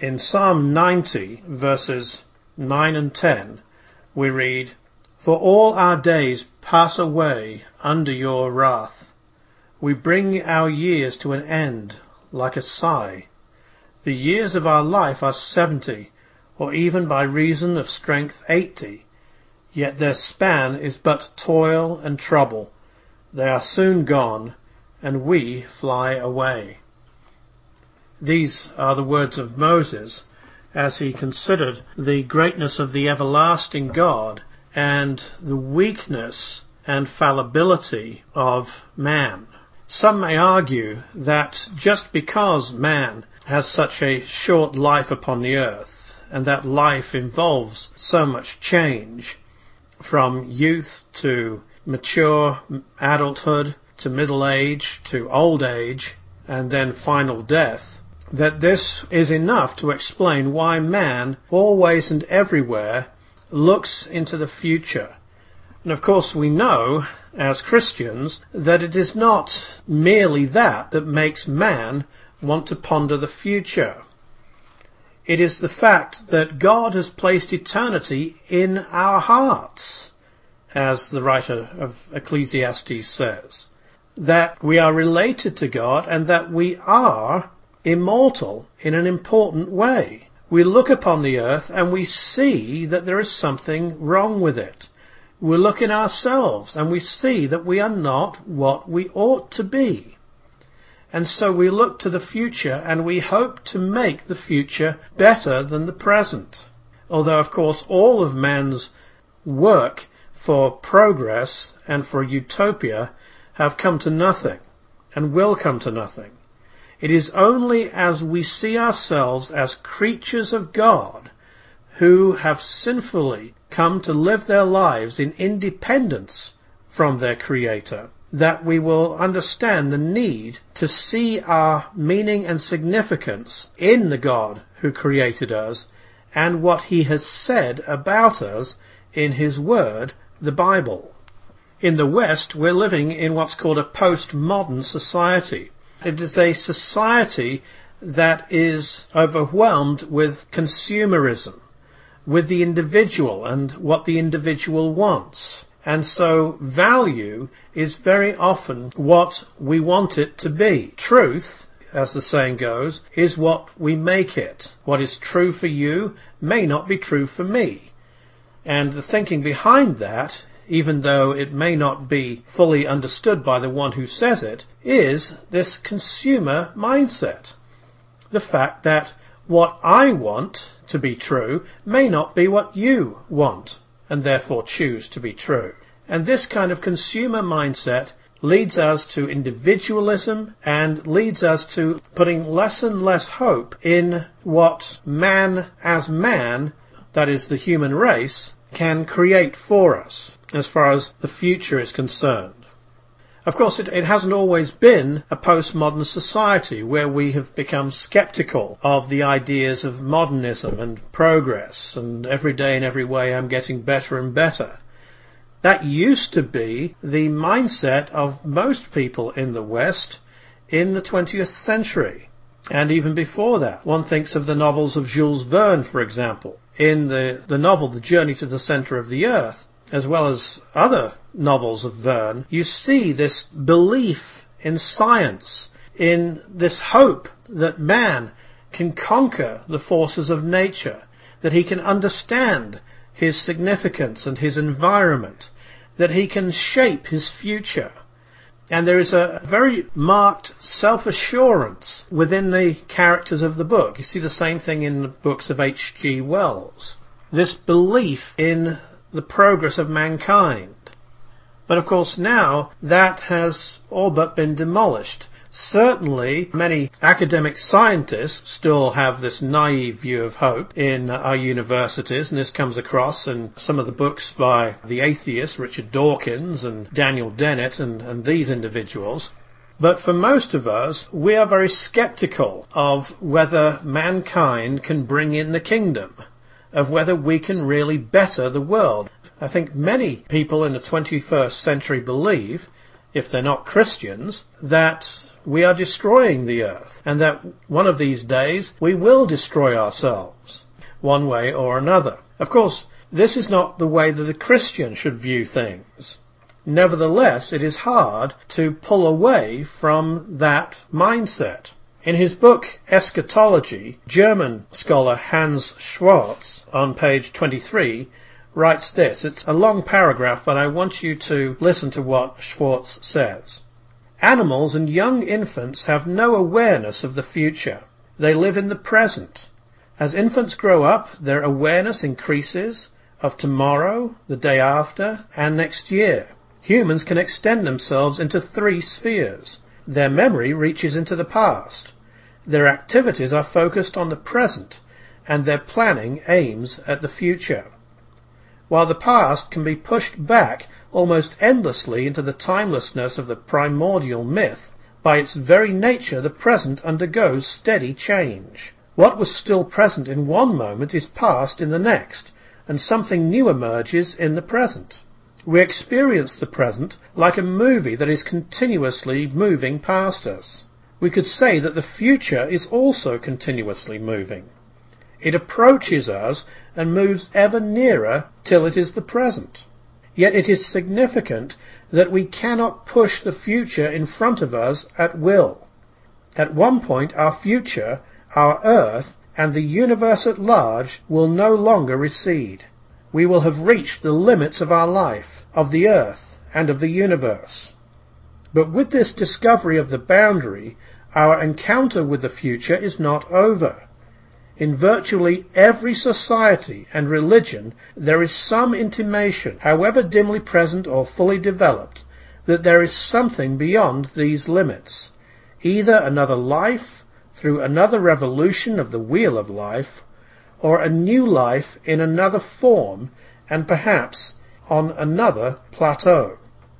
In Psalm 90, verses 9 and 10, we read, "For all our days pass away under your wrath. We bring our years to an end like a sigh. The years of our life are 70, or even by reason of strength 80. Yet their span is but toil and trouble. They are soon gone, and we fly away." These are the words of Moses as he considered the greatness of the everlasting God and the weakness and fallibility of man. Some may argue that just because man has such a short life upon the earth, and that life involves so much change, from youth to mature adulthood to middle age to old age and then final death, that this is enough to explain why man always and everywhere looks into the future. And of course we know, as Christians, that it is not merely that makes man want to ponder the future. It is the fact that God has placed eternity in our hearts, as the writer of Ecclesiastes says, that we are related to God and that we are immortal in an important way. We look upon the earth and we see that there is something wrong with it. We look in ourselves and we see that we are not what we ought to be. And so we look to the future and we hope to make the future better than the present. Although, of course, all of man's work for progress and for utopia have come to nothing and will come to nothing. It is only as we see ourselves as creatures of God who have sinfully come to live their lives in independence from their Creator that we will understand the need to see our meaning and significance in the God who created us and what He has said about us in His Word, the Bible. In the West, we're living in what's called a postmodern society. It is a society that is overwhelmed with consumerism, with the individual and what the individual wants. And so value is very often what we want it to be. Truth, as the saying goes, is what we make it. What is true for you may not be true for me. And the thinking behind that, even though it may not be fully understood by the one who says it, is this consumer mindset. The fact that what I want to be true may not be what you want, and therefore choose to be true. And this kind of consumer mindset leads us to individualism and leads us to putting less and less hope in what man as man, that is the human race, can create for us as far as the future is concerned. Of course, it hasn't always been a postmodern society where we have become skeptical of the ideas of modernism and progress and every day and every way I'm getting better and better. That used to be the mindset of most people in the West in the 20th century. And even before that, one thinks of the novels of Jules Verne, for example. In the novel The Journey to the Centre of the Earth, as well as other novels of Verne, you see this belief in science, in this hope that man can conquer the forces of nature, that he can understand his significance and his environment, that he can shape his future. And there is a very marked self-assurance within the characters of the book. You see the same thing in the books of H.G. Wells. This belief in the progress of mankind. But of course now that has all but been demolished. Certainly many academic scientists still have this naive view of hope in our universities, and this comes across in some of the books by the atheists, Richard Dawkins and Daniel Dennett and these individuals. But for most of us, we are very skeptical of whether mankind can bring in the kingdom, of whether we can really better the world. I think many people in the 21st century believe if they're not Christians, that we are destroying the earth, and that one of these days we will destroy ourselves, one way or another. Of course, this is not the way that a Christian should view things. Nevertheless, it is hard to pull away from that mindset. In his book Eschatology, German scholar Hans Schwarz, on page 23, writes this. It's a long paragraph, but I want you to listen to what Schwarz says. Animals and young infants have no awareness of the future. They live in the present. As infants grow up, their awareness increases of tomorrow, the day after, and next year. Humans can extend themselves into 3 spheres. Their memory reaches into the past. Their activities are focused on the present, and their planning aims at the future. While the past can be pushed back almost endlessly into the timelessness of the primordial myth, by its very nature the present undergoes steady change. What was still present in one moment is past in the next, and something new emerges in the present. We experience the present like a movie that is continuously moving past us. We could say that the future is also continuously moving. It approaches us and moves ever nearer till it is the present. Yet it is significant that we cannot push the future in front of us at will. At one point our future, our earth, and the universe at large will no longer recede. We will have reached the limits of our life, of the earth, and of the universe. But with this discovery of the boundary, our encounter with the future is not over. In virtually every society and religion there is some intimation, however dimly present or fully developed, that there is something beyond these limits, either another life through another revolution of the wheel of life, or a new life in another form and perhaps on another plateau."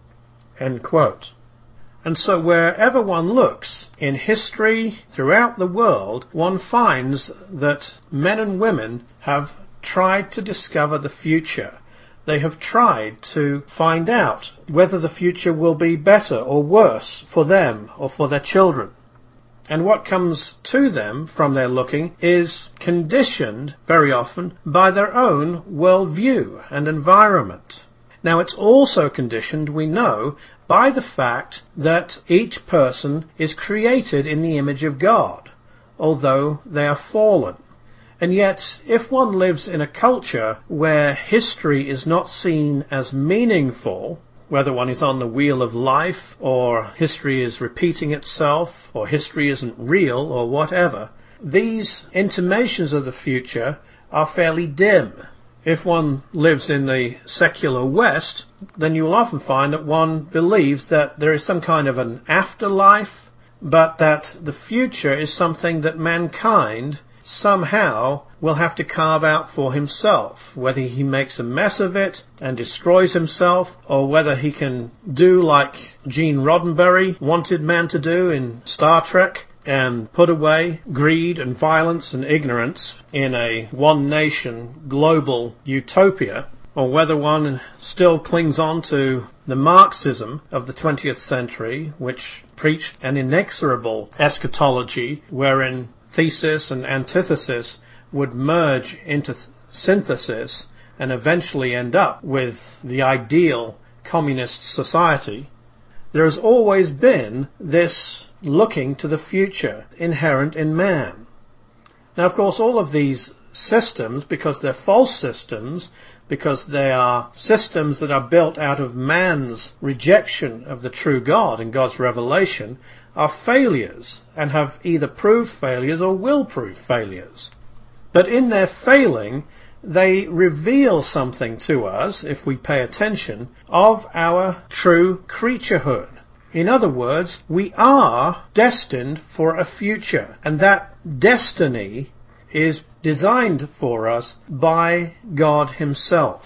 End quote. And so wherever one looks in history throughout the world, one finds that men and women have tried to discover the future. They have tried to find out whether the future will be better or worse for them or for their children. And what comes to them from their looking is conditioned very often by their own worldview and environment. Now it's also conditioned, we know, by the fact that each person is created in the image of God, although they are fallen. And yet, if one lives in a culture where history is not seen as meaningful, whether one is on the wheel of life, or history is repeating itself, or history isn't real, or whatever, these intimations of the future are fairly dim. If one lives in the secular West, then you will often find that one believes that there is some kind of an afterlife, but that the future is something that mankind somehow will have to carve out for himself, whether he makes a mess of it and destroys himself, or whether he can do like Gene Roddenberry wanted man to do in Star Trek and put away greed and violence and ignorance in a one-nation global utopia, or whether one still clings on to the Marxism of the 20th century, which preached an inexorable eschatology wherein thesis and antithesis would merge into synthesis and eventually end up with the ideal communist society. There has always been this looking to the future inherent in man. Now, of course, all of these systems, because they're false systems, because they are systems that are built out of man's rejection of the true God and God's revelation, are failures and have either proved failures or will prove failures. But in their failing, they reveal something to us, if we pay attention, of our true creaturehood. In other words, we are destined for a future, and that destiny is designed for us by God Himself.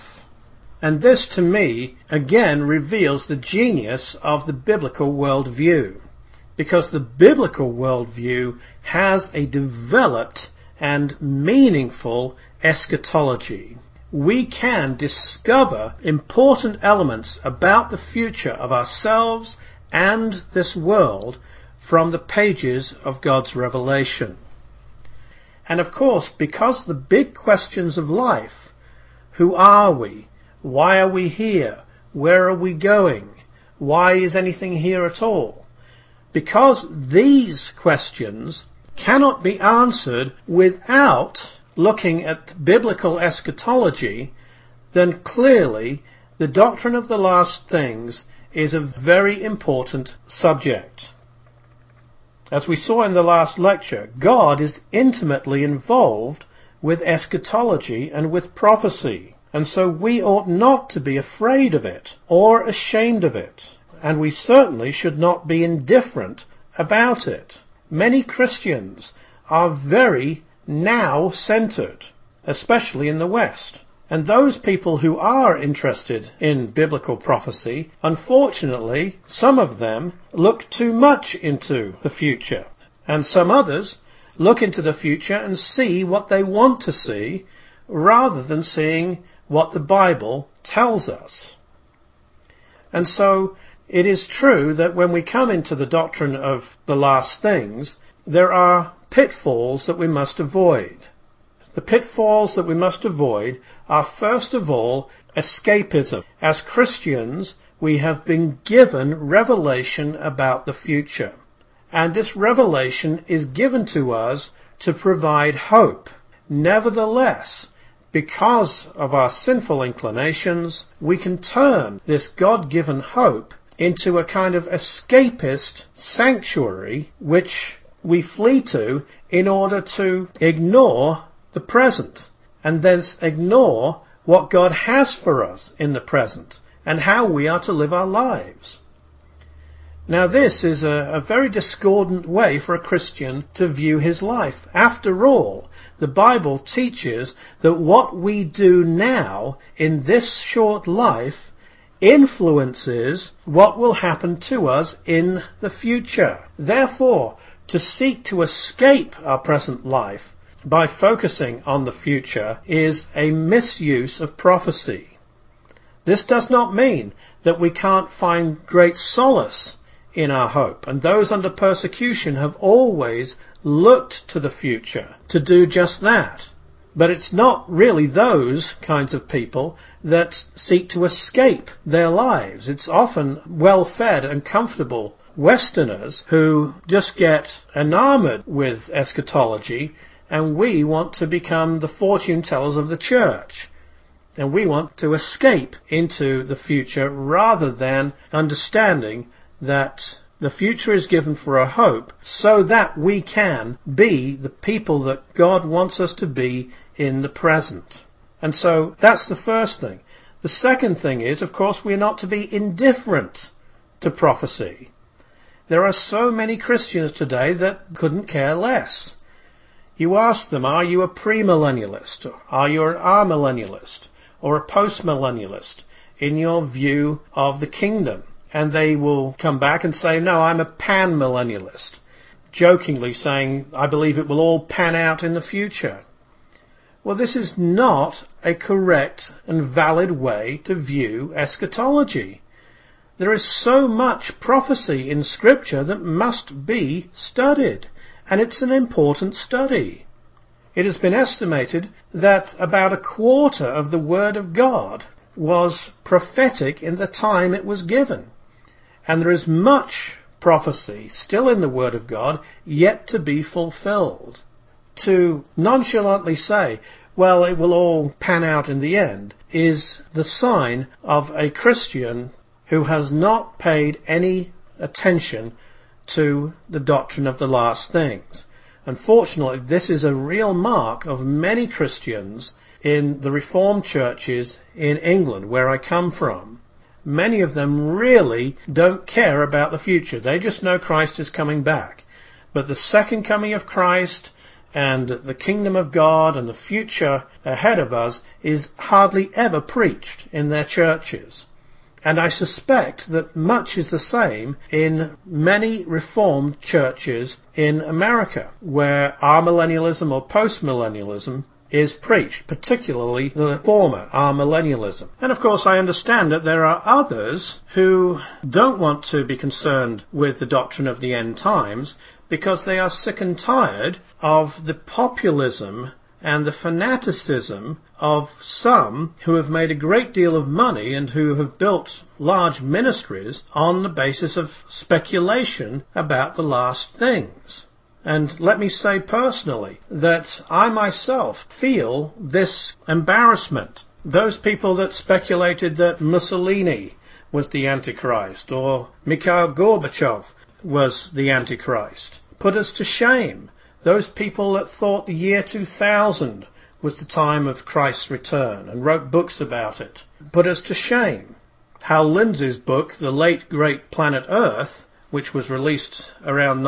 And this, to me, again reveals the genius of the biblical worldview, because the biblical worldview has a developed and meaningful eschatology. We can discover important elements about the future of ourselves and this world from the pages of God's revelation. And of course, because the big questions of life, who are we? Why are we here? Where are we going? Why is anything here at all? Because these questions cannot be answered without looking at biblical eschatology, then clearly the doctrine of the last things is a very important subject. As we saw in the last lecture, God is intimately involved with eschatology and with prophecy, and so we ought not to be afraid of it or ashamed of it, and we certainly should not be indifferent about it. Many Christians are very now-centered, especially in the West. And those people who are interested in biblical prophecy, unfortunately, some of them look too much into the future. And some others look into the future and see what they want to see, rather than seeing what the Bible tells us. And so it is true that when we come into the doctrine of the last things, there are pitfalls that we must avoid. The pitfalls that we must avoid are, first of all, escapism. As Christians, we have been given revelation about the future. And this revelation is given to us to provide hope. Nevertheless, because of our sinful inclinations, we can turn this God-given hope into a kind of escapist sanctuary which we flee to in order to ignore the present, and thence ignore what God has for us in the present and how we are to live our lives. Now this is a very discordant way for a Christian to view his life. After all, the Bible teaches that what we do now in this short life influences what will happen to us in the future. Therefore, to seek to escape our present life by focusing on the future is a misuse of prophecy. This does not mean that we can't find great solace in our hope, and those under persecution have always looked to the future to do just that. But it's not really those kinds of people that seek to escape their lives. It's often well-fed and comfortable Westerners who just get enamored with eschatology, and we want to become the fortune tellers of the church. And we want to escape into the future rather than understanding that the future is given for a hope so that we can be the people that God wants us to be in the present. And so that's the first thing. The second thing is, of course, we are not to be indifferent to prophecy. There are so many Christians today that couldn't care less. You ask them, are you a premillennialist? Or are you an amillennialist? Or a postmillennialist in your view of the kingdom? And they will come back and say, no, I'm a panmillennialist, jokingly saying, I believe it will all pan out in the future. Well, this is not a correct and valid way to view eschatology. There is so much prophecy in Scripture that must be studied, and it's an important study. It has been estimated that about a quarter of the Word of God was prophetic in the time it was given. And there is much prophecy still in the Word of God yet to be fulfilled. To nonchalantly say, well, it will all pan out in the end, is the sign of a Christian who has not paid any attention to the doctrine of the last things. Unfortunately, this is a real mark of many Christians in the Reformed churches in England, where I come from. Many of them really don't care about the future. They just know Christ is coming back. But the second coming of Christ and the kingdom of God and the future ahead of us is hardly ever preached in their churches. And I suspect that much is the same in many Reformed churches in America, where amillennialism or postmillennialism is preached, particularly the former, amillennialism. And of course I understand that there are others who don't want to be concerned with the doctrine of the end times because they are sick and tired of the populism and the fanaticism of some who have made a great deal of money and who have built large ministries on the basis of speculation about the last things. And let me say personally that I myself feel this embarrassment. Those people that speculated that Mussolini was the Antichrist or Mikhail Gorbachev was the Antichrist put us to shame. Those people that thought the year 2000 was the time of Christ's return and wrote books about it put us to shame. Hal Lindsey's book, The Late Great Planet Earth, which was released around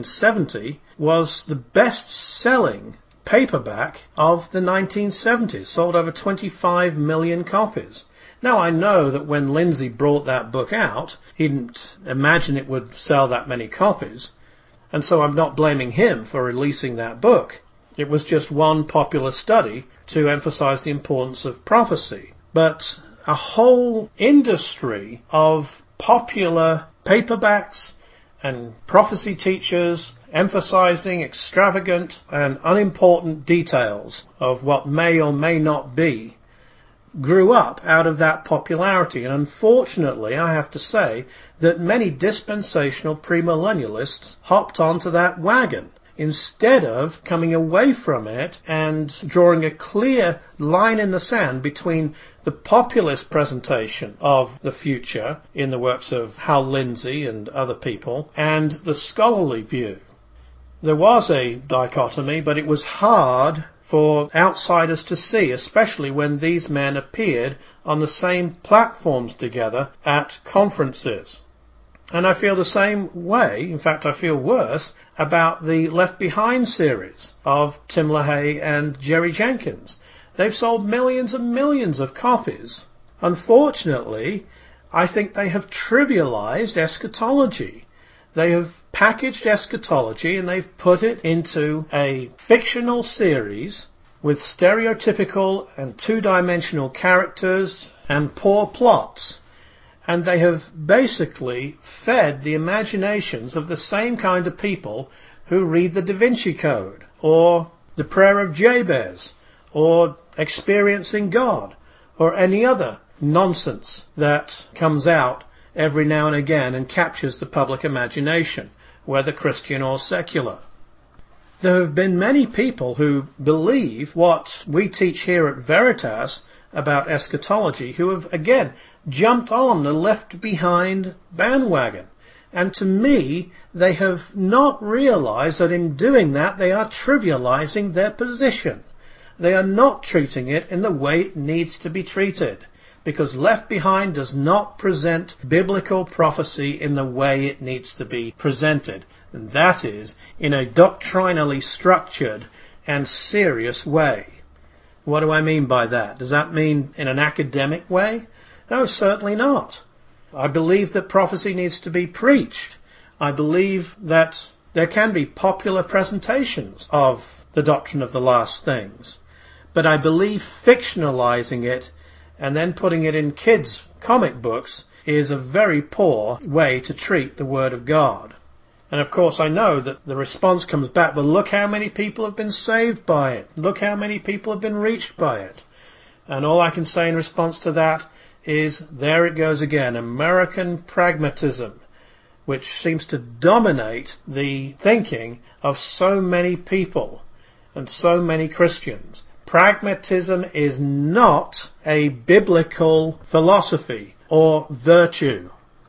1970, was the best-selling paperback of the 1970s, sold over 25 million copies. Now, I know that when Lindsey brought that book out, he didn't imagine it would sell that many copies, and so I'm not blaming him for releasing that book. It was just one popular study to emphasize the importance of prophecy. But a whole industry of popular paperbacks and prophecy teachers emphasizing extravagant and unimportant details of what may or may not be grew up out of that popularity. And unfortunately, I have to say that many dispensational premillennialists hopped onto that wagon instead of coming away from it and drawing a clear line in the sand between the populist presentation of the future in the works of Hal Lindsey and other people and the scholarly view. There was a dichotomy, but it was hard for outsiders to see, especially when these men appeared on the same platforms together at conferences. And I feel the same way, in fact I feel worse, about the Left Behind series of Tim LaHaye and Jerry Jenkins. They've sold millions and millions of copies. Unfortunately, I think they have trivialized eschatology. They have packaged eschatology and they've put it into a fictional series with stereotypical and two-dimensional characters and poor plots. And they have basically fed the imaginations of the same kind of people who read the Da Vinci Code, or the Prayer of Jabez, or Experiencing God, or any other nonsense that comes out every now and again and captures the public imagination, whether Christian or secular. There have been many people who believe what we teach here at Veritas about eschatology who have, again, jumped on the Left Behind bandwagon. And to me, they have not realized that in doing that, they are trivializing their position. They are not treating it in the way it needs to be treated, because Left Behind does not present biblical prophecy in the way it needs to be presented. And that is in a doctrinally structured and serious way. What do I mean by that? Does that mean in an academic way? No, certainly not. I believe that prophecy needs to be preached. I believe that there can be popular presentations of the doctrine of the last things. But I believe fictionalizing it and then putting it in kids' comic books is a very poor way to treat the Word of God. And of course I know that the response comes back, well, look how many people have been saved by it. Look how many people have been reached by it. And all I can say in response to that is, there it goes again, American pragmatism, which seems to dominate the thinking of so many people and so many Christians. Pragmatism is not a biblical philosophy or virtue.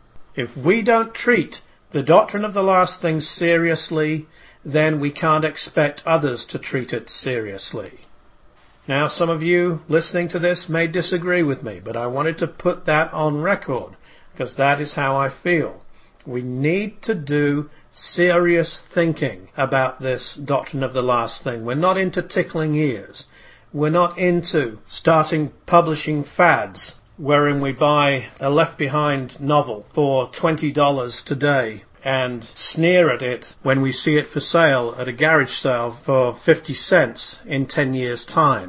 If we don't treat the doctrine of the last things seriously, then we can't expect others to treat it seriously. Now, some of you listening to this may disagree with me, but I wanted to put that on record, because that is how I feel. We need to do serious thinking about this doctrine of the last thing. We're not into tickling ears. We're not into starting publishing fads wherein we buy a Left Behind novel for $20 today and sneer at it when we see it for sale at a garage sale for 50 cents in 10 years' time.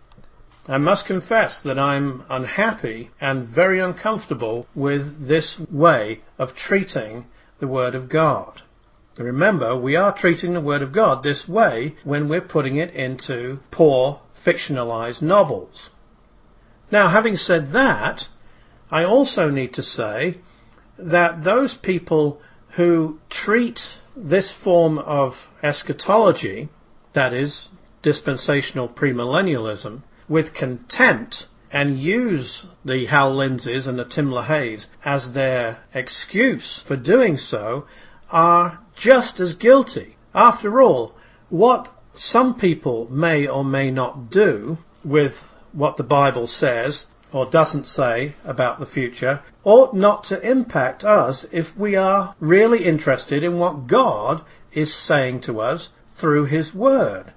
I must confess that I'm unhappy and very uncomfortable with this way of treating the Word of God. Remember, we are treating the Word of God this way when we're putting it into poor, fictionalized novels. Now, having said that, I also need to say that those people who treat this form of eschatology, that is, dispensational premillennialism, with contempt and use the Hal Lindsays and the Tim LaHaye's as their excuse for doing so are just as guilty. After all, what some people may or may not do with what the Bible says or doesn't say about the future ought not to impact us if we are really interested in what God is saying to us through His Word.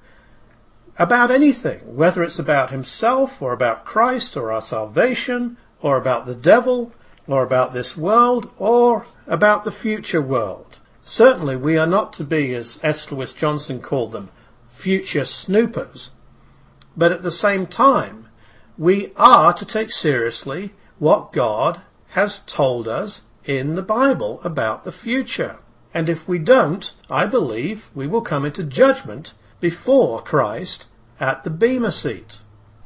About anything, whether it's about Himself or about Christ or our salvation or about the devil or about this world or about the future world. Certainly we are not to be, as S. Lewis Johnson called them, future snoopers. But at the same time, we are to take seriously what God has told us in the Bible about the future. And if we don't, I believe we will come into judgment before Christ at the Bema seat.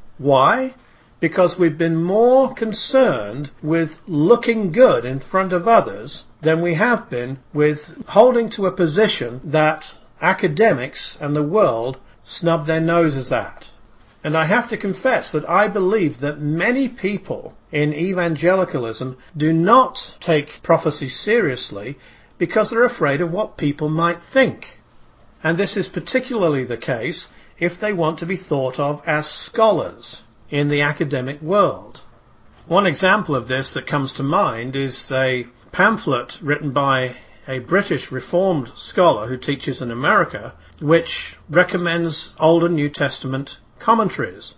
Why? Because we've been more concerned with looking good in front of others than we have been with holding to a position that academics and the world snub their noses at. And I have to confess that I believe that many people in evangelicalism do not take prophecy seriously because they're afraid of what people might think. And this is particularly the case if they want to be thought of as scholars in the academic world. One example of this that comes to mind is a pamphlet written by a British Reformed scholar who teaches in America, which recommends Old and New Testament commentaries.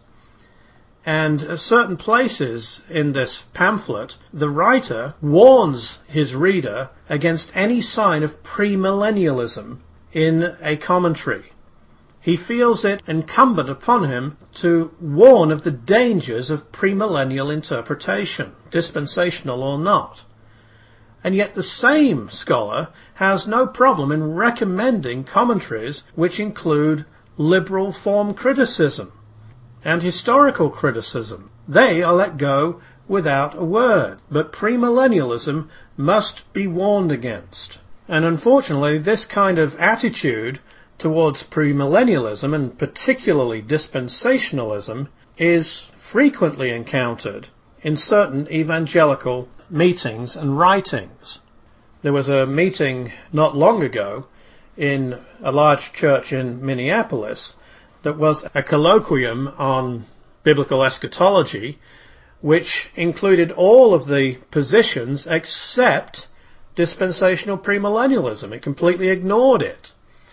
And at certain places in this pamphlet, the writer warns his reader against any sign of premillennialism in a commentary. He feels it incumbent upon him to warn of the dangers of premillennial interpretation, dispensational or not. And yet the same scholar has no problem in recommending commentaries which include liberal form criticism and historical criticism. They are let go without a word, but premillennialism must be warned against. And unfortunately, this kind of attitude towards premillennialism, and particularly dispensationalism, is frequently encountered in certain evangelical meetings and writings. There was a meeting not long ago in a large church in Minneapolis that was a colloquium on biblical eschatology, which included all of the positions except dispensational premillennialism. It completely ignored it.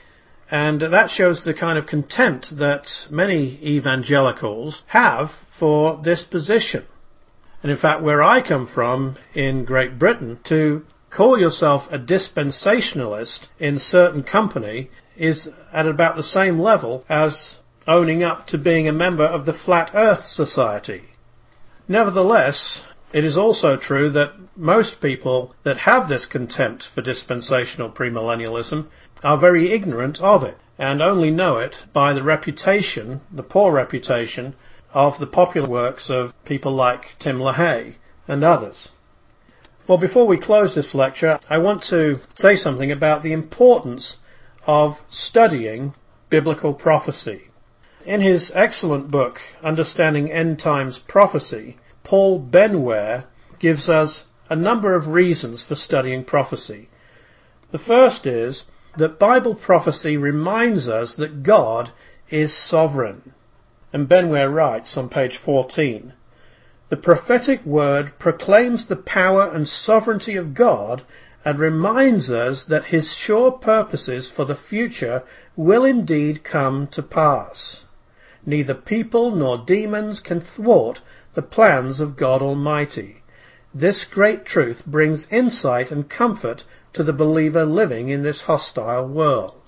And that shows the kind of contempt that many evangelicals have for this position. And in fact, where I come from in Great Britain, to call yourself a dispensationalist in certain company is at about the same level as owning up to being a member of the Flat Earth Society. Nevertheless, it is also true that most people that have this contempt for dispensational premillennialism are very ignorant of it and only know it by the reputation, the poor reputation, of the popular works of people like Tim LaHaye and others. Well, before we close this lecture, I want to say something about the importance of studying biblical prophecy. In his excellent book, Understanding End Times Prophecy, Paul Benware gives us a number of reasons for studying prophecy. The first is that Bible prophecy reminds us that God is sovereign. And Benware writes on page 14, "The prophetic word proclaims the power and sovereignty of God and reminds us that His sure purposes for the future will indeed come to pass. Neither people nor demons can thwart the plans of God Almighty. This great truth brings insight and comfort to the believer living in this hostile world.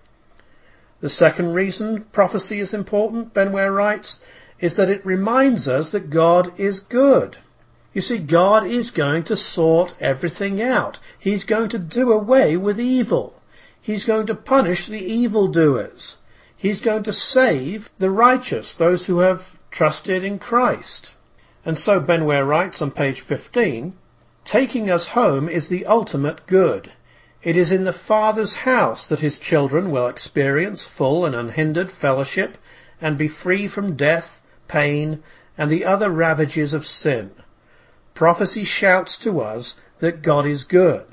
The second reason prophecy is important, Benware writes, is that it reminds us that God is good. You see, God is going to sort everything out. He's going to do away with evil. He's going to punish the evildoers. He's going to save the righteous, those who have trusted in Christ. And so Benware writes on page 15, taking us home is the ultimate good. It is in the Father's house that his children will experience full and unhindered fellowship and be free from death, pain, and the other ravages of sin. Prophecy shouts to us that God is good.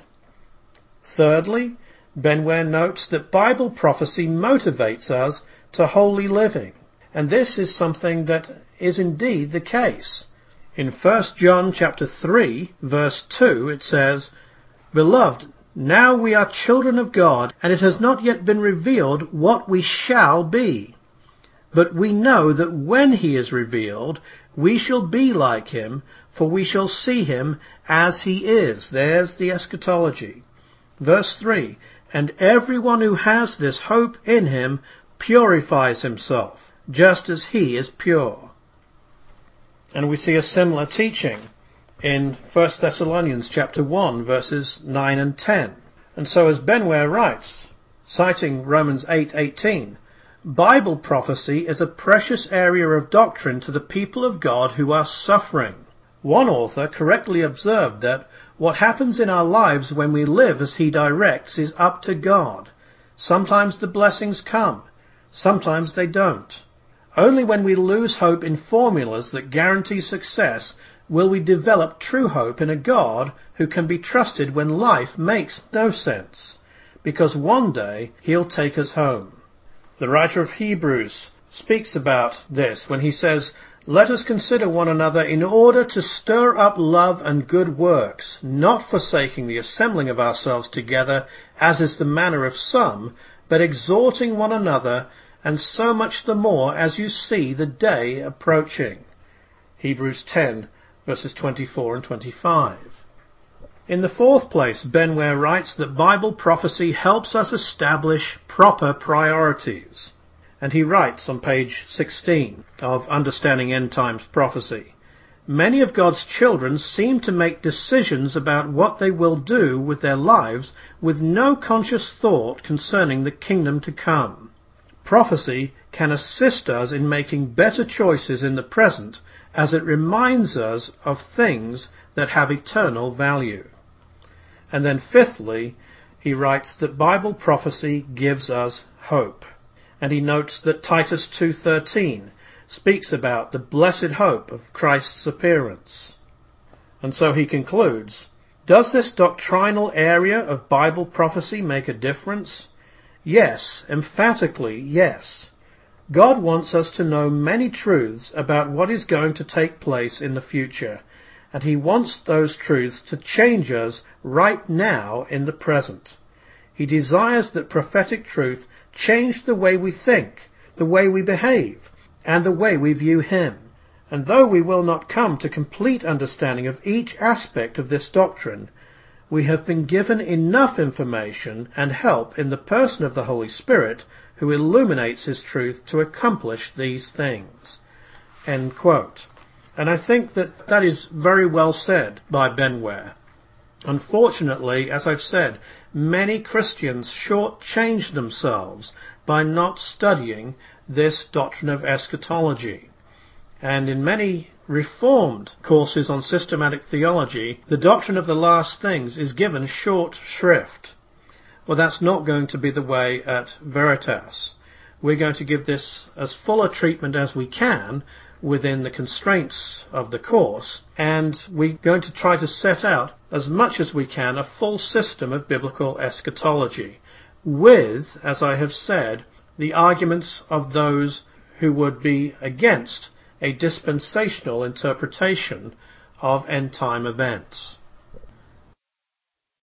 Thirdly, Benware notes that Bible prophecy motivates us to holy living, and this is something that is indeed the case. In 1 John chapter 3, verse 2, it says, Beloved, now we are children of God, and it has not yet been revealed what we shall be. But we know that when he is revealed, we shall be like him, for we shall see him as he is. There's the eschatology. Verse 3, And everyone who has this hope in him purifies himself, just as he is pure. And we see a similar teaching in 1 Thessalonians chapter 1, verses 9 and 10. And so as Benware writes, citing Romans 8:18, Bible prophecy is a precious area of doctrine to the people of God who are suffering. One author correctly observed that what happens in our lives when we live as he directs is up to God. Sometimes the blessings come, sometimes they don't. Only when we lose hope in formulas that guarantee success will we develop true hope in a God who can be trusted when life makes no sense, because one day he'll take us home. The writer of Hebrews speaks about this when he says, Let us consider one another in order to stir up love and good works, not forsaking the assembling of ourselves together, as is the manner of some, but exhorting one another, and so much the more as you see the day approaching. Hebrews 10, verses 24 and 25. In the fourth place, Benware writes that Bible prophecy helps us establish proper priorities. And he writes on page 16 of Understanding End Times Prophecy, Many of God's children seem to make decisions about what they will do with their lives with no conscious thought concerning the kingdom to come. Prophecy can assist us in making better choices in the present as it reminds us of things that have eternal value. And then fifthly, he writes that Bible prophecy gives us hope. And he notes that Titus 2:13 speaks about the blessed hope of Christ's appearance. And so he concludes, Does this doctrinal area of Bible prophecy make a difference? Yes, emphatically yes. God wants us to know many truths about what is going to take place in the future, and he wants those truths to change us right now in the present. He desires that prophetic truth change the way we think, the way we behave, and the way we view him. And though we will not come to complete understanding of each aspect of this doctrine, we have been given enough information and help in the person of the Holy Spirit, who illuminates his truth to accomplish these things. End quote. And I think that that is very well said by Benware. Unfortunately, as I've said, many Christians shortchange themselves by not studying this doctrine of eschatology. And in many Reformed courses on systematic theology, the doctrine of the last things is given short shrift. Well, that's not going to be the way at Veritas. We're going to give this as full a treatment as we can within the constraints of the course, and we're going to try to set out as much as we can a full system of biblical eschatology with, as I have said, the arguments of those who would be against a dispensational interpretation of end-time events.